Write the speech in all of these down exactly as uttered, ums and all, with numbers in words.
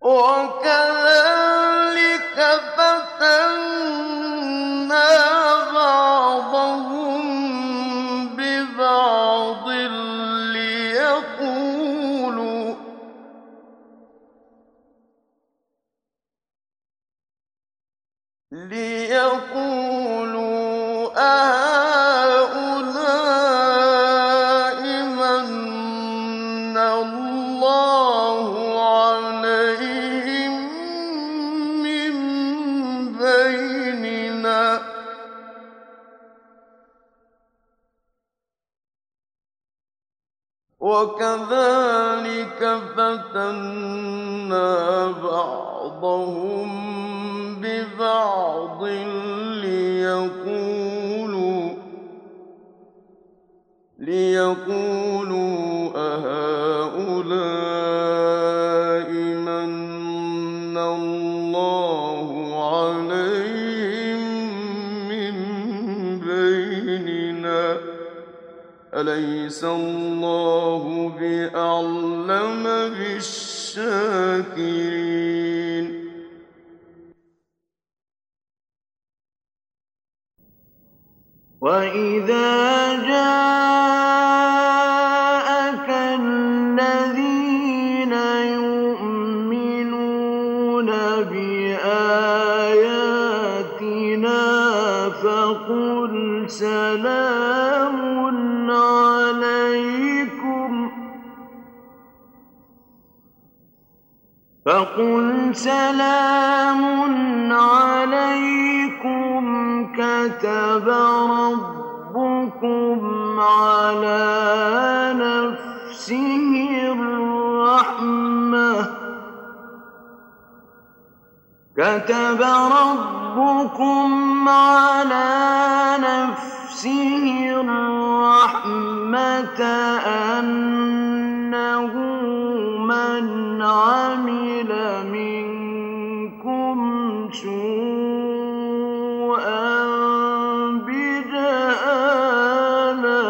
وَكَذَٰلِكَ فَتَنَّا بَعْضَهُم بِبَعْضٍ لِّيَقُولُوا أَهَٰؤُلَاءِ مَنَّ اللَّهُ عَلَيْهِم مِّن بَيْنِنَا ۗ وَكَذَٰلِكَ فَتَنَّا بَعْضَهُم بِبَعْضٍ لِّيَقُولُوا أَهَٰؤُلَاءِ مَنَّ اللَّهُ عَلَيْهِم مِّن بَيْنِنَا ۗ أَلَيْسَ اللَّهُ بِأَعْلَمَ بِالشَّاكِرِينَ وَإِذَا جَاءَكَ الَّذِينَ يُؤْمِنُونَ بِآيَاتِنَا فَقُلْ سَلَامٌ عَلَيْكُمْ فَقُلْ سَلَامٌ عَلَيْكُمْ كَتَبَ رَبُّكُمْ عَلَىٰ نَفْسِهِ الرَّحْمَةَ كَتَبَ رَبُّكُمْ عَلَىٰ نَفْسِهِ الرَّحْمَةَ أَنَّهُ مَنْ عَمِلَ مِنكُمْ سُوءًا بِجَهَالَةٍ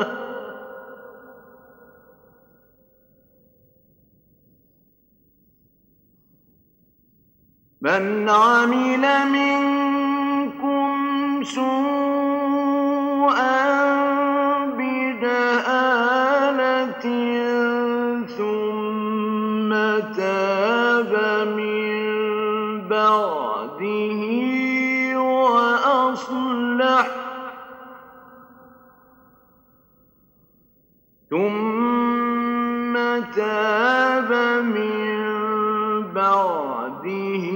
مَنْ عَمِلَ مِنكُمْ سُوءًا بِجَهَالَةٍ ثُمَّ تَابَ مِن بَعْدِهِ وَأَصْلَحَ ثُمَّ تَابَ مِن بَعْدِهِ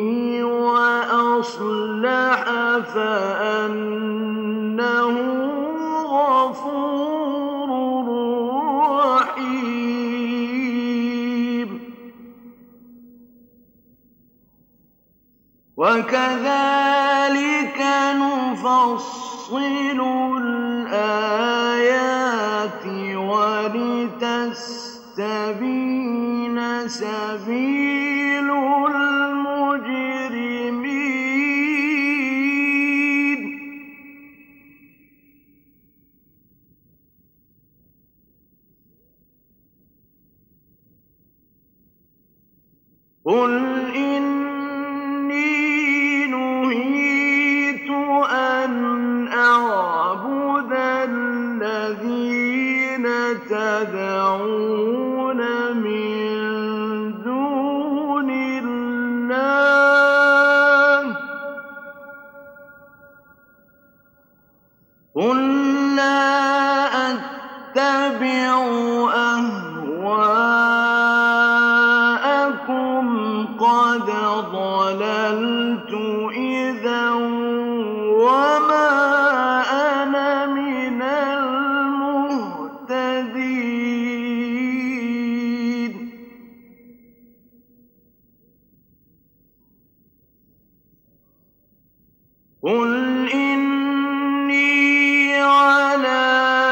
وَأَصْلَحَ فَأَنَّهُ غَفُورٌ رَّحِيمٌ وَكَذَٰلِكَ نُفَصِّلُ الْآيَاتِ وَلِتَسْتَبِينَ سَبِيلُ الْمُجْرِمِينَ قُلْ إِنِّي نُهِيتُ أَنْ أَعْبُدَ الَّذِينَ تَدْعُونَ مِن دُونِ اللَّهِ قُل لَّا أَتَّبِعُ أَهْوَاءَكُمْ قَدْ ضَلَلْتُ إِذًا وَمَا أَنَا مِنَ الْمُهْتَدِينَ قُلْ إِنِّي عَلَىٰ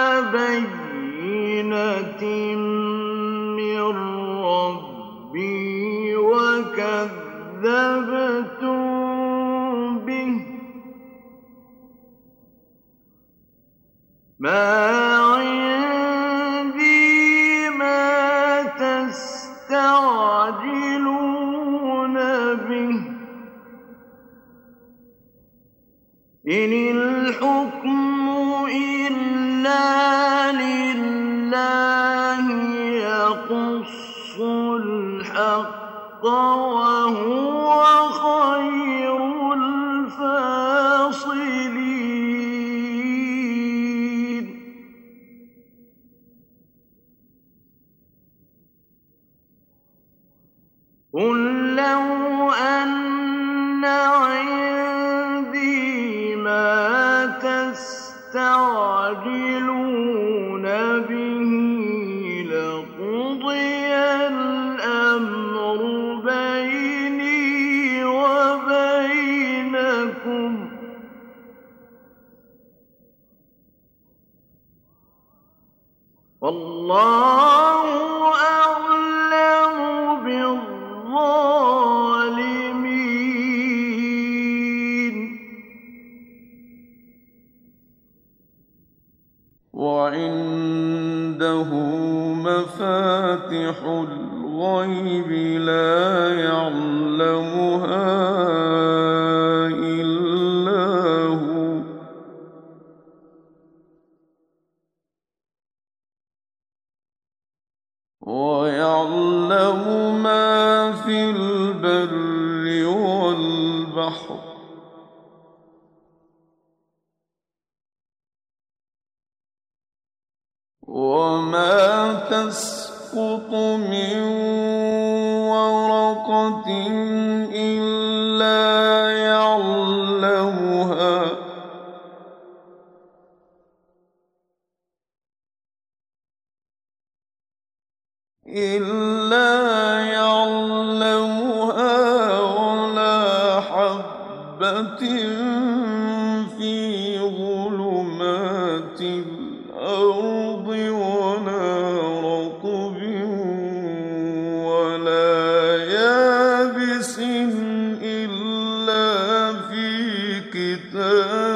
بَيِّنَةٍ مِّن رَّبِّي وَكَذَّبْتُم بِهِ ۚ مَا عِندِي مَا تَسْتَعْجِلُونَ إِنِ الْحُكْمُ إِلَّا لِلَّهِ يَقُصُّ الْحَقَّ وَهُوَ خَيْرُ الْفَاصِلِينَ قُل لَّوْ أَنَّ عِندِي مَا تَسْتَعْجِلُونَ بِهِ لَقُضِيَ الْأَمْرُ بَيْنِي وَبَيْنَكُمْ ۗ وَاللَّهُ أَعْلَمُ بِالظَّالِمِينَ وَعِندَهُ مَفَاتِحُ الْغَيْبِ لَا يَعْلَمُهَا إِلَّا هُوَ ۚ وَيَعْلَمُ مَا فِي الْبَرِّ وَالْبَحْرِ ۚ وَمَا تَسْقُطُ مِن وَرَقَةٍ إِلَّا يَعْلَمُهَا ۚ إِلَّا يَعْلَمُهَا وَلَا حَبَّةٍ فِي ظُلُمَاتِ الْأَرْضِ وَلَا رَطْبٍ وَلَا يَابِسٍ إِلَّا فِي كِتَابٍ